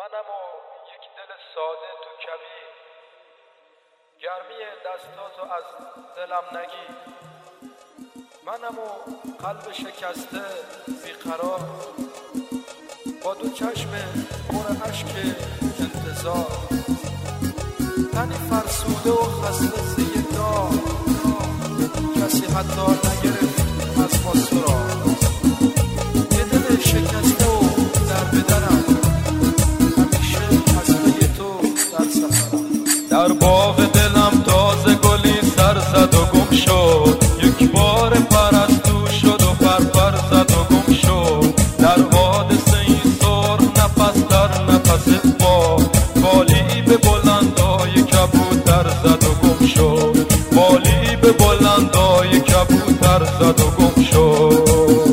منم و یک دل ساده تو کبیر، گرمی دستاتو از دلم نگیر. منم و قلب شکسته بیقرار، با دو چشم پر اشک انتظار، تنی فرسوده و خسته زی دار، کسی حتی نگرفت از ما سراغ. یه دل شکسته و در بدرم، همیشه از پی تو در سفرم. در باغ دلم تازه گلی سر زد و گم شد، یک بار پرستو شد و پرپر زد و گم شد. در حادثه این سر نفس در نفس با، بالی به بلندای کبوتر زد و گم شد، بالی به بلندای کبوتر زد و گم شد.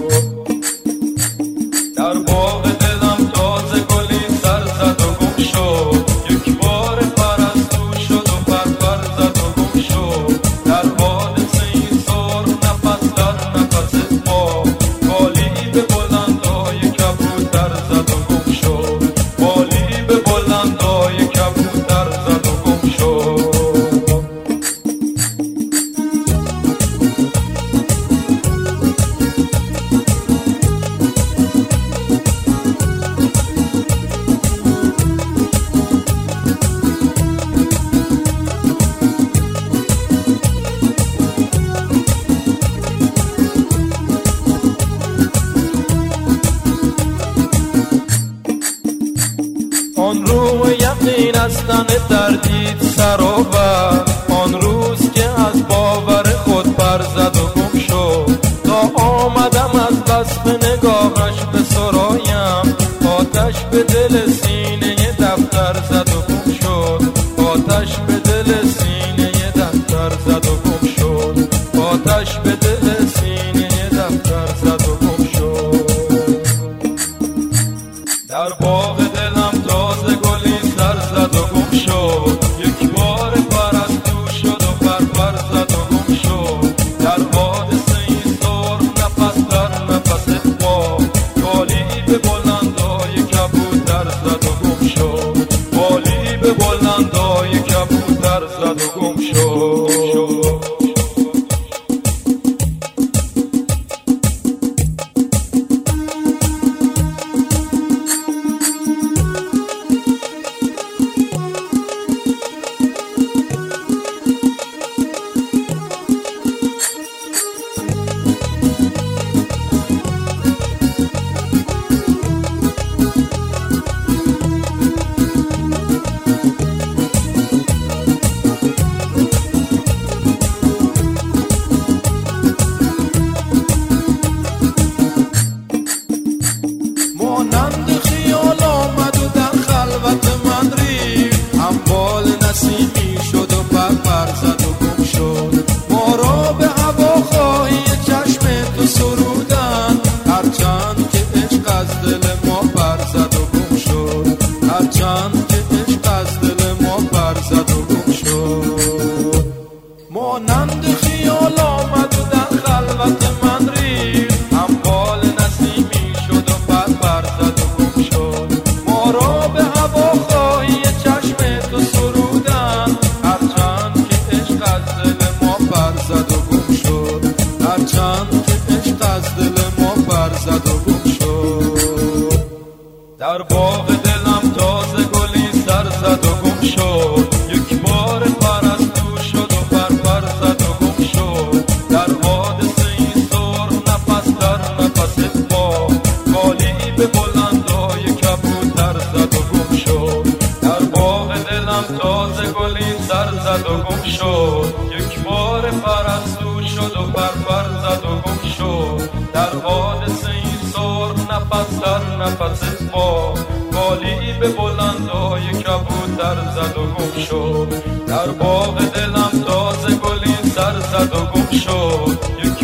در باغ دلم تازه گلی سر زد و گم شد، یک بار پرستو شد و پرپر زد و گم شد. در حادثه این سر نفس در نفس با، بالی به بلندای کبوتر زد و گم شد، بالی به بلندای کبوتر زد و گم شد. آن رو یقین از تن دردید سرآور، آن روز که از باور خود پر زد و گم شد. تا آمدم از بس به نگاهش به سرایم، آتش به دل سینه دفتر زد و گم شد، آتش به دل سینه دفتر زد و گم شد، آتش به دل سینه دفتر زد و گم شد. در باغ دلم تازه گلی سر زد و گم شد، یک بار پرستو شد و پرپر زد و گم شد. در حادثه این سر نفس در نفس با، بالی به بلندای کبوتر زد و گم شد، بالی به بلندای کبوتر زد و گم شد. مانند خیال آمد و در خلوت من ریخت، هموال نسیمی شد و پرپر زد و گم شد. ما را به هواخواهی چشم تو سرودن، هرچند که عشق از دل ما پر زد و گم شد، هرچند که عشق از دل ما پر زد و گم شد. مانند خیال آمد و در خلوت من ریخت، هموال نسیمی شد و پرپر زد و گم شد. ما را به هواخواهی چشم تو سرودن، هرچند که عشق از دل ما پر زد و گم شد، هرچند که عشق از دل ما پر زد و گم شد. در باغ دلم تازه گلی سر زد و گم شد، یک بار پرستو شد و پرپر زد و گم شد. در حادثه این سر نفس در نفس با، بالی به بلندای کبوتر زد و گم شد. در باغ دلم تازه گلی سر زد و گم شد، یک بار پرستو شد و پرپر زد و گم شد. در حادثه این سر نفس در نفس با، بالی به بلندای کبوتر زد و گم شد. در باغ دلم تازه گلی سر زد و گم شد،